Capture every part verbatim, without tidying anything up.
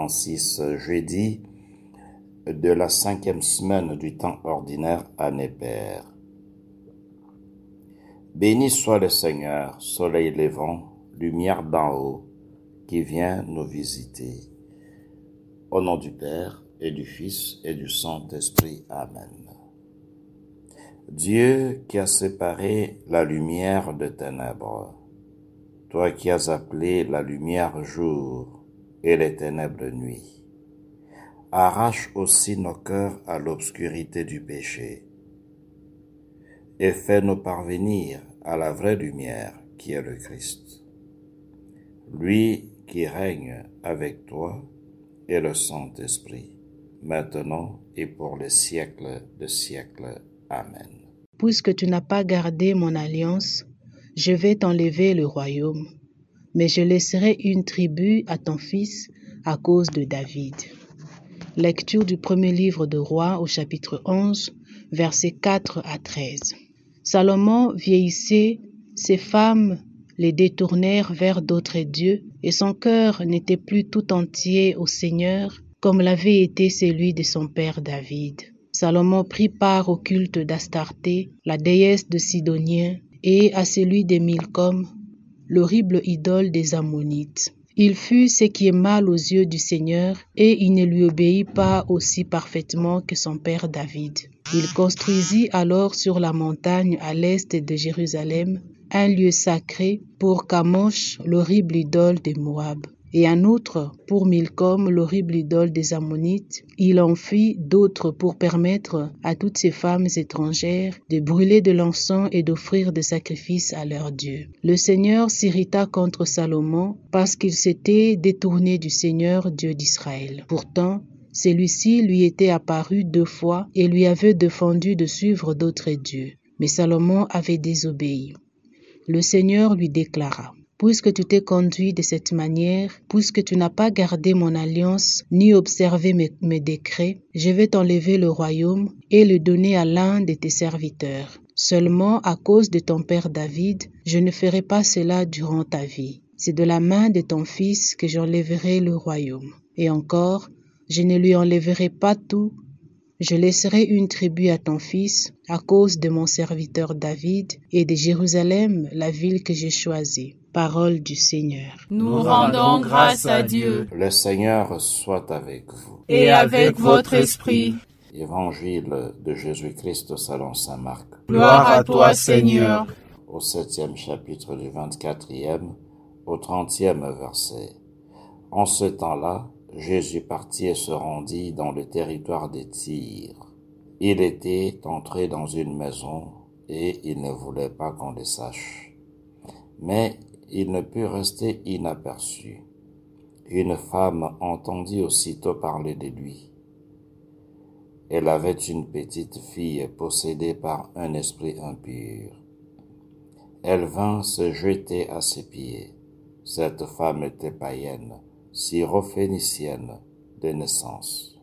trente-six, jeudi de la cinquième semaine du temps ordinaire, année paire. Béni soit le Seigneur, soleil levant, lumière d'en haut, qui vient nous visiter. Au nom du Père, et du Fils, et du Saint-Esprit. Amen. Dieu qui a séparé la lumière de ténèbres, toi qui as appelé la lumière jour et les ténèbres nuit, arrache aussi nos cœurs à l'obscurité du péché et fais-nous parvenir à la vraie lumière qui est le Christ, lui qui règne avec toi et le Saint-Esprit, maintenant et pour les siècles de siècles. Amen. Puisque tu n'as pas gardé mon alliance, je vais t'enlever le royaume, mais je laisserai une tribu à ton fils à cause de David. Lecture du premier livre de Rois au chapitre onze, versets quatre à treize. Salomon vieillissait, ses femmes les détournèrent vers d'autres dieux, et son cœur n'était plus tout entier au Seigneur, comme l'avait été celui de son père David. Salomon prit part au culte d'Astarté, la déesse de Sidoniens, et à celui de Milcom, l'horrible idole des Ammonites. Il fut ce qui est mal aux yeux du Seigneur, et il ne lui obéit pas aussi parfaitement que son père David. Il construisit alors sur la montagne à l'est de Jérusalem un lieu sacré pour Kamosh, l'horrible idole de Moab. Et en outre, pour Milcom, l'horrible idole des Ammonites, il en fit d'autres pour permettre à toutes ces femmes étrangères de brûler de l'encens et d'offrir des sacrifices à leur Dieu. Le Seigneur s'irrita contre Salomon parce qu'il s'était détourné du Seigneur, Dieu d'Israël. Pourtant, celui-ci lui était apparu deux fois et lui avait défendu de suivre d'autres dieux. Mais Salomon avait désobéi. Le Seigneur lui déclara: Puisque tu t'es conduit de cette manière, puisque tu n'as pas gardé mon alliance, ni observé mes, mes décrets, je vais t'enlever le royaume et le donner à l'un de tes serviteurs. Seulement, à cause de ton père David, je ne ferai pas cela durant ta vie. C'est de la main de ton fils que j'enlèverai le royaume. Et encore, je ne lui enlèverai pas tout. Je laisserai une tribu à ton fils à cause de mon serviteur David et de Jérusalem, la ville que j'ai choisie. Parole du Seigneur. Nous rendons grâce à Dieu. Le Seigneur soit avec vous. Et avec votre esprit. Évangile de Jésus-Christ selon saint Marc. Gloire à toi, Seigneur. Au septième chapitre du vingt-quatrième au trentième verset. En ce temps-là, Jésus partit et se rendit dans le territoire des Tyr. Il était entré dans une maison et il ne voulait pas qu'on le sache. Mais il ne put rester inaperçu. Une femme entendit aussitôt parler de lui. Elle avait une petite fille possédée par un esprit impur. Elle vint se jeter à ses pieds. Cette femme était païenne, syrophénicienne de naissance.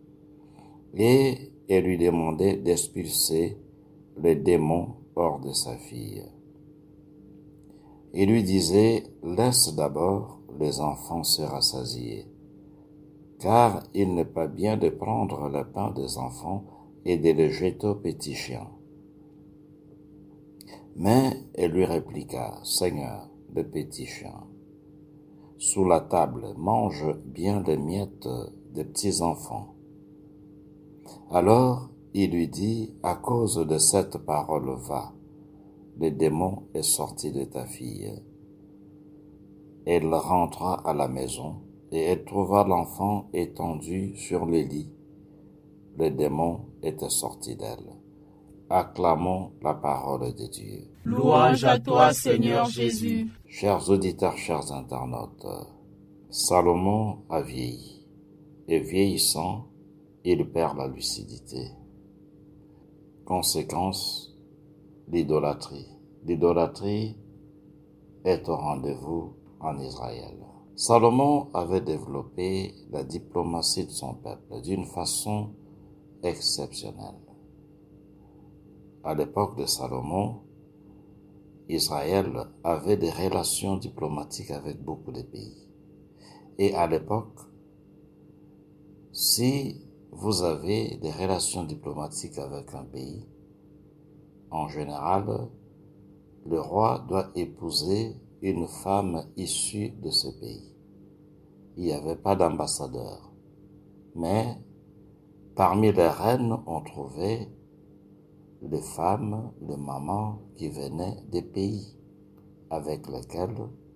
Et elle lui demandait d'expulser les démons hors de sa fille. Il lui disait: laisse d'abord les enfants se rassasier, car il n'est pas bien de prendre le pain des enfants et de le jeter aux petits chiens. Mais elle lui répliqua: Seigneur, les petits chiens, sous la table, mange bien les miettes des petits enfants. Alors il lui dit: à cause de cette parole, va, le démon est sorti de ta fille. Elle rentra à la maison et elle trouva l'enfant étendu sur le lit. Le démon était sorti d'elle. Acclamons la parole de Dieu. Louange à toi, Seigneur Jésus. Chers auditeurs, chers internautes, Salomon a vieilli, et vieillissant, il perd la lucidité. Conséquence, l'idolâtrie. L'idolâtrie est au rendez-vous en Israël. Salomon avait développé la diplomatie de son peuple d'une façon exceptionnelle. À l'époque de Salomon, Israël avait des relations diplomatiques avec beaucoup de pays. Et à l'époque, Si vous avez des relations diplomatiques avec un pays, en général, le roi doit épouser une femme issue de ce pays. Il n'y avait pas d'ambassadeur, mais parmi les reines, on trouvait les femmes, les mamans qui venaient des pays avec lesquels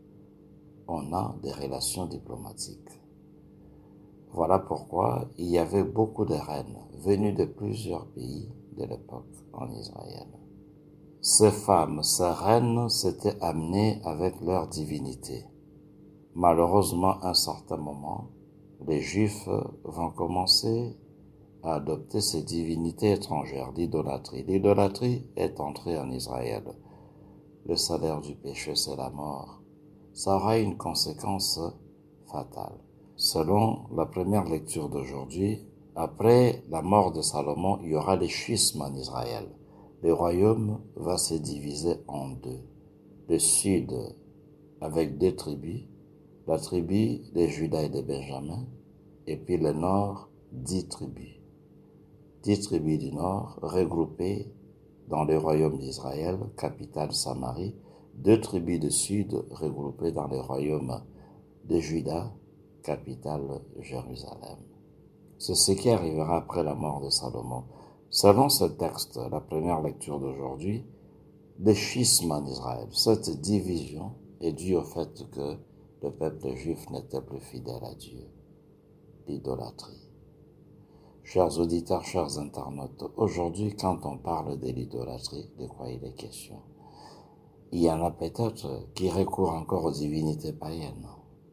on a des relations diplomatiques. Voilà pourquoi il y avait beaucoup de reines venues de plusieurs pays de l'époque en Israël. Ces femmes, ces reines s'étaient amenées avec leur divinité. Malheureusement, à un certain moment, les Juifs vont commencer à adopter ces divinités étrangères, l'idolâtrie. L'idolâtrie est entrée en Israël. Le salaire du péché, c'est la mort. Ça aura une conséquence fatale. Selon la première lecture d'aujourd'hui, après la mort de Salomon, il y aura les schismes en Israël. Le royaume va se diviser en deux. Le sud, avec deux tribus, la tribu de Juda et de Benjamin, et puis le nord, dix tribus. Dix tribus du nord regroupées dans le royaume d'Israël, capitale Samarie, deux tribus du sud regroupées dans le royaume de Juda, capitale Jérusalem. C'est ce qui arrivera après la mort de Salomon. Selon ce texte, la première lecture d'aujourd'hui, le schisme en Israël, cette division est due au fait que le peuple juif n'était plus fidèle à Dieu. L'idolâtrie. Chers auditeurs, chers internautes, aujourd'hui, quand on parle de l'idolâtrie, de quoi il est question? Il y en a peut-être qui recourent encore aux divinités païennes.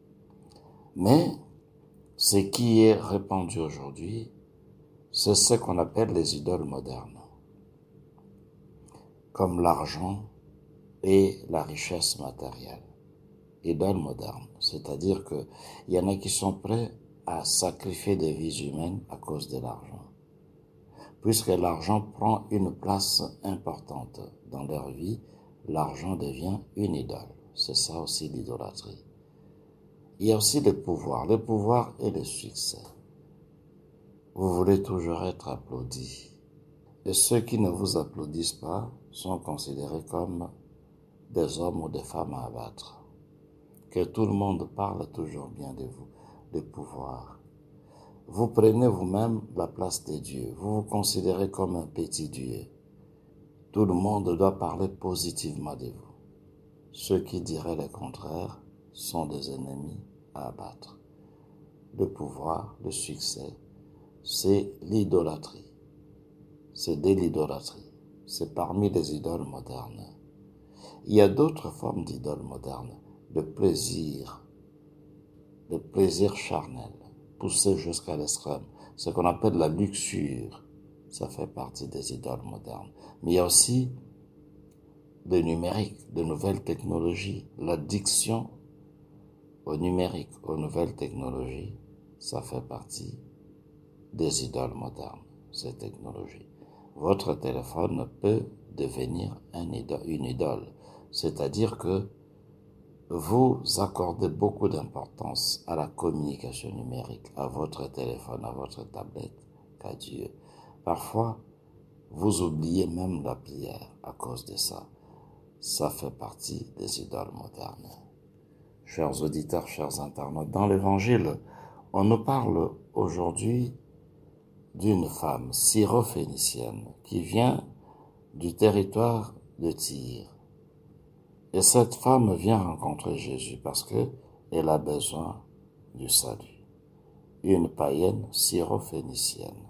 Mais ce qui est répandu aujourd'hui, c'est ce qu'on appelle les idoles modernes, comme l'argent et la richesse matérielle. Idoles modernes, c'est-à-dire que il y en a qui sont prêts à sacrifier des vies humaines à cause de l'argent. Puisque l'argent prend une place importante dans leur vie, l'argent devient une idole. C'est ça aussi l'idolâtrie. Il y a aussi le pouvoir, le pouvoir et le succès. Vous voulez toujours être applaudi. Et ceux qui ne vous applaudissent pas sont considérés comme des hommes ou des femmes à abattre. Que tout le monde parle toujours bien de vous, le pouvoir. Vous prenez vous-même la place de Dieu. Vous vous considérez comme un petit Dieu. Tout le monde doit parler positivement de vous. Ceux qui diraient le contraire sont des ennemis à abattre. Le pouvoir, le succès, c'est l'idolâtrie. C'est de l'idolâtrie. C'est parmi les idoles modernes. Il y a d'autres formes d'idoles modernes. Le plaisir, le plaisir charnel, poussé jusqu'à l'extrême. Ce qu'on appelle la luxure, ça fait partie des idoles modernes. Mais il y a aussi le numérique, de nouvelles technologies, l'addiction au numérique, aux nouvelles technologies, ça fait partie des idoles modernes, ces technologies. Votre téléphone peut devenir un idole, une idole, c'est-à-dire que vous accordez beaucoup d'importance à la communication numérique, à votre téléphone, à votre tablette, qu'à Dieu. Parfois, vous oubliez même la prière à cause de ça. Ça fait partie des idoles modernes. Chers auditeurs, chers internautes, dans l'Évangile, on nous parle aujourd'hui d'une femme syrophénicienne qui vient du territoire de Tyr. Et cette femme vient rencontrer Jésus parce qu'elle a besoin du salut. Une païenne syrophénicienne.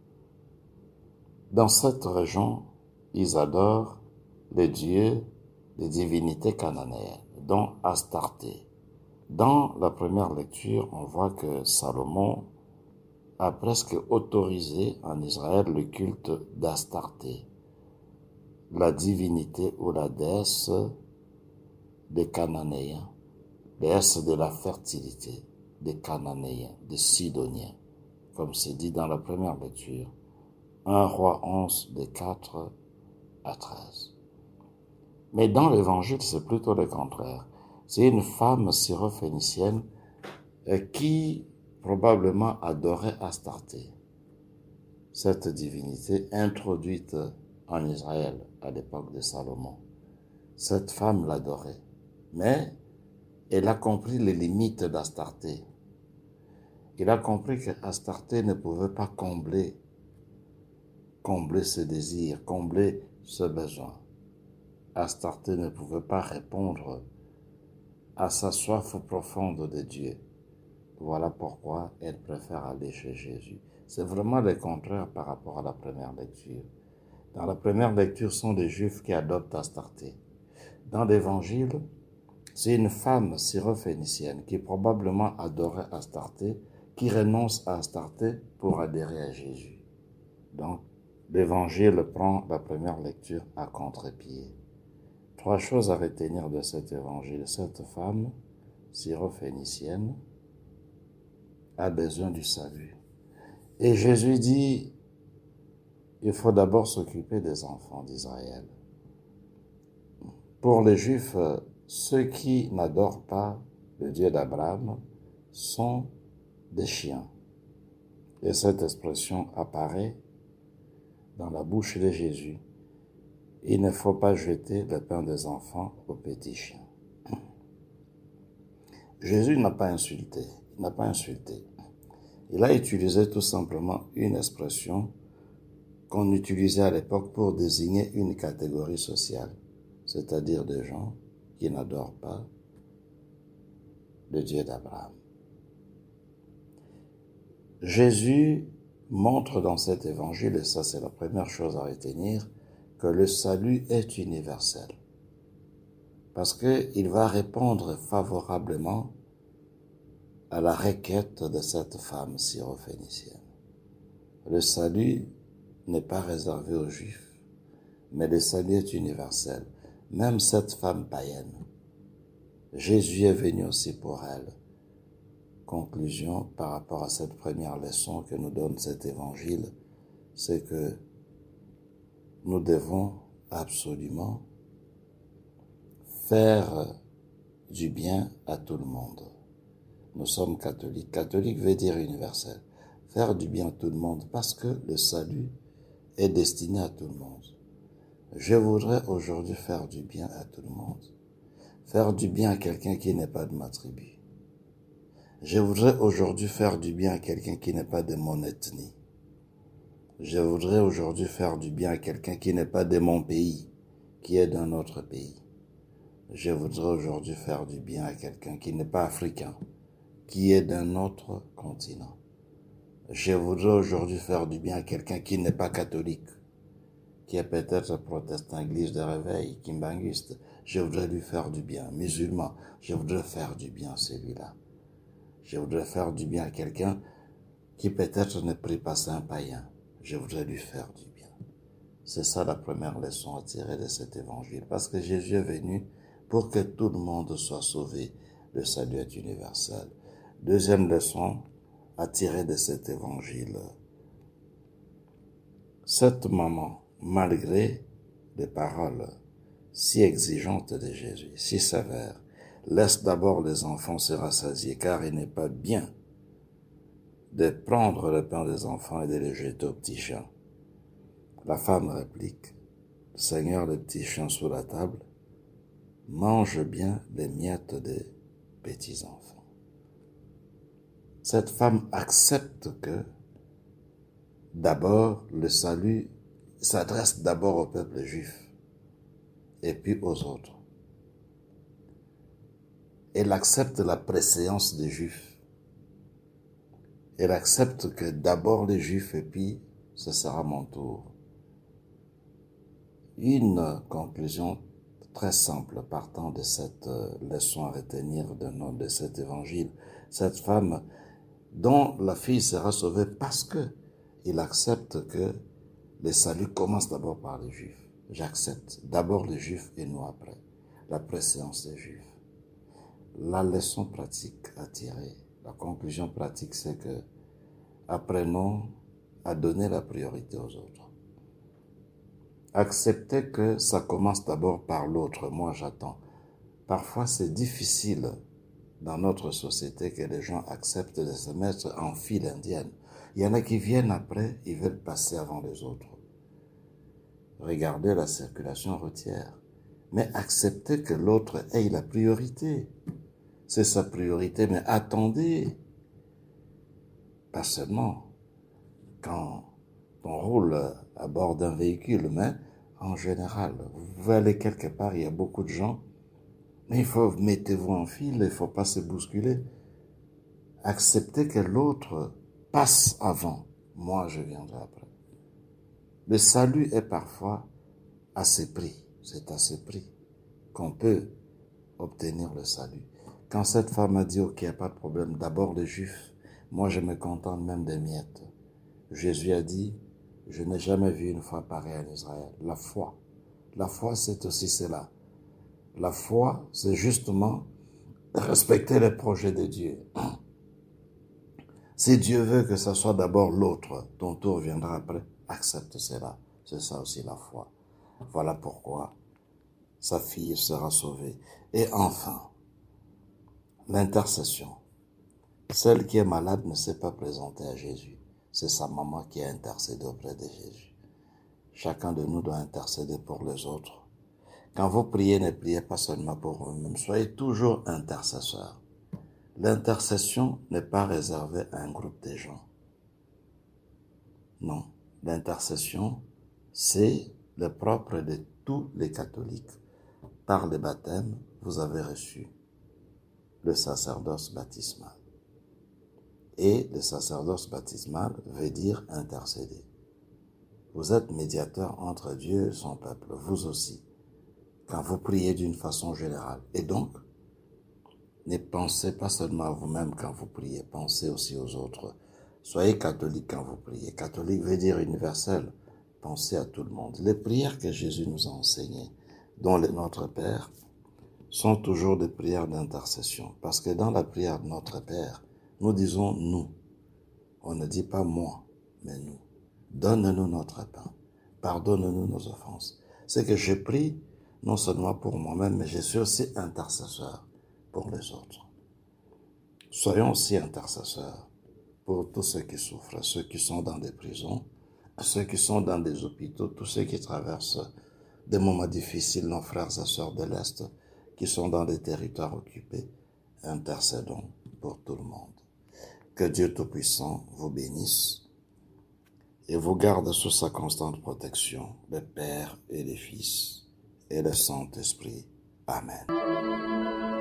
Dans cette région, ils adorent les dieux, les divinités cananéennes, dont Astarté. Dans la première lecture, on voit que Salomon a presque autorisé en Israël le culte d'Astarté, la divinité ou la déesse des Cananéens, déesse de la fertilité, des Cananéens, des Sidoniens, comme c'est dit dans la première lecture, un roi onze de quatre à treize. Mais dans l'évangile, c'est plutôt le contraire. C'est une femme syrophénicienne qui probablement adorait Astarté, cette divinité introduite en Israël à l'époque de Salomon. Cette femme l'adorait, mais elle a compris les limites d'Astarté. Il a compris que Astarté ne pouvait pas combler, combler ce désir, combler ce besoin. Astarté ne pouvait pas répondre à sa soif profonde de Dieu. Voilà pourquoi elle préfère aller chez Jésus. C'est vraiment le contraire par rapport à la première lecture. Dans la première lecture, ce sont les Juifs qui adoptent Astarté. Dans l'Évangile, c'est une femme syrophénicienne qui probablement adorait Astarté, qui renonce à Astarté pour adhérer à Jésus. Donc, l'Évangile prend la première lecture à contre-pied. Trois choses à retenir de cet Évangile. Cette femme syrophénicienne a besoin du salut. Et Jésus dit, il faut d'abord s'occuper des enfants d'Israël. Pour les Juifs, ceux qui n'adorent pas le Dieu d'Abraham sont des chiens. Et cette expression apparaît dans la bouche de Jésus. Il ne faut pas jeter le pain des enfants aux petits chiens. Jésus n'a pas insulté, il n'a pas insulté. Il a utilisé tout simplement une expression qu'on utilisait à l'époque pour désigner une catégorie sociale, c'est-à-dire des gens qui n'adorent pas le Dieu d'Abraham. Jésus montre dans cet évangile, et ça c'est la première chose à retenir, que le salut est universel. Parce qu'il va répondre favorablement à la requête de cette femme syrophénicienne. Le salut n'est pas réservé aux Juifs, mais le salut est universel. Même cette femme païenne, Jésus est venu aussi pour elle. Conclusion par rapport à cette première leçon que nous donne cet évangile, c'est que nous devons absolument faire du bien à tout le monde. Nous sommes catholiques. Catholique veut dire universel. Faire du bien à tout le monde parce que le salut est destiné à tout le monde. Je voudrais aujourd'hui faire du bien à tout le monde. Faire du bien à quelqu'un qui n'est pas de ma tribu. Je voudrais aujourd'hui faire du bien à quelqu'un qui n'est pas de mon ethnie. Je voudrais aujourd'hui faire du bien à quelqu'un qui n'est pas de mon pays, qui est d'un autre pays. Je voudrais aujourd'hui faire du bien à quelqu'un qui n'est pas africain, qui est d'un autre continent. Je voudrais aujourd'hui faire du bien à quelqu'un qui n'est pas catholique, qui est peut-être protestant, église de réveil, kimbanguiste. Je voudrais lui faire du bien, musulman. Je voudrais faire du bien à celui-là. Je voudrais faire du bien à quelqu'un qui peut-être ne prie pas, c'est un païen. Je voudrais lui faire du bien. C'est ça la première leçon à tirer de cet évangile. Parce que Jésus est venu pour que tout le monde soit sauvé. Le salut est universel. Deuxième leçon à tirer de cet évangile. Cette maman, malgré les paroles si exigeantes de Jésus, si sévères, laisse d'abord les enfants se rassasier, car il n'est pas bien de prendre le pain des enfants et de les jeter aux petits chiens. La femme réplique, « Seigneur, les petits chiens sous la table, mange bien les miettes des petits enfants. » Cette femme accepte que d'abord le salut s'adresse d'abord au peuple juif et puis aux autres. Elle accepte la préséance des Juifs. Elle accepte que d'abord les Juifs et puis ce sera mon tour. Une conclusion très simple partant de cette leçon à retenir de, nom de cet évangile. Cette femme dont la fille sera sauvée parce que il accepte que le salut commence d'abord par les Juifs. J'accepte d'abord les Juifs et nous après. La préséance des Juifs. La leçon pratique à tirer, la conclusion pratique, c'est que apprenons à donner la priorité aux autres. Acceptez que ça commence d'abord par l'autre. Moi, j'attends. Parfois, c'est difficile dans notre société que les gens acceptent de se mettre en file indienne. Il y en a qui viennent après, ils veulent passer avant les autres. Regardez la circulation routière. Mais acceptez que l'autre ait la priorité. C'est sa priorité, mais attendez. Pas seulement quand on roule à bord d'un véhicule, mais en général. Vous pouvez aller quelque part, il y a beaucoup de gens, mais il faut, mettez-vous en file, il ne faut pas se bousculer. Acceptez que l'autre passe avant. Moi, je viendrai après. Le salut est parfois à ce prix. C'est à ce prix qu'on peut obtenir le salut. Quand cette femme a dit, ok, il n'y a pas de problème, d'abord les Juifs, moi je me contente même des miettes. Jésus a dit, je n'ai jamais vu une foi pareille en Israël. La foi. La foi, c'est aussi cela. La foi, c'est justement respecter les projets de Dieu. Si Dieu veut que ce soit d'abord l'autre, ton tour viendra après, accepte cela. C'est ça aussi la foi. Voilà pourquoi sa fille sera sauvée. Et enfin, l'intercession. Celle qui est malade ne s'est pas présentée à Jésus. C'est sa maman qui a intercédé auprès de Jésus. Chacun de nous doit intercéder pour les autres. Quand vous priez, ne priez pas seulement pour vous-même. Soyez toujours intercesseur. L'intercession n'est pas réservée à un groupe de gens. Non, l'intercession, c'est le propre de tous les catholiques. Par le baptême, vous avez reçu le sacerdoce baptismal. Et le sacerdoce baptismal veut dire intercéder. Vous êtes médiateur entre Dieu et son peuple, vous aussi, quand vous priez d'une façon générale. Et donc, ne pensez pas seulement à vous-même quand vous priez, pensez aussi aux autres. Soyez catholique quand vous priez. Catholique veut dire universel. Pensez à tout le monde. Les prières que Jésus nous a enseignées, dont le Notre Père, sont toujours des prières d'intercession. Parce que dans la prière de Notre Père, nous disons nous. On ne dit pas moi, mais nous. Donne-nous notre pain. Pardonne-nous nos offenses. C'est que je prie non seulement pour moi-même, mais je suis aussi intercesseur pour les autres. Soyons aussi intercesseurs pour tous ceux qui souffrent, ceux qui sont dans des prisons, ceux qui sont dans des hôpitaux, tous ceux qui traversent des moments difficiles, nos frères et sœurs de l'Est, qui sont dans des territoires occupés. Intercédons pour tout le monde. Que Dieu Tout-Puissant vous bénisse et vous garde sous sa constante protection, le Père et le Fils et le Saint-Esprit. Amen.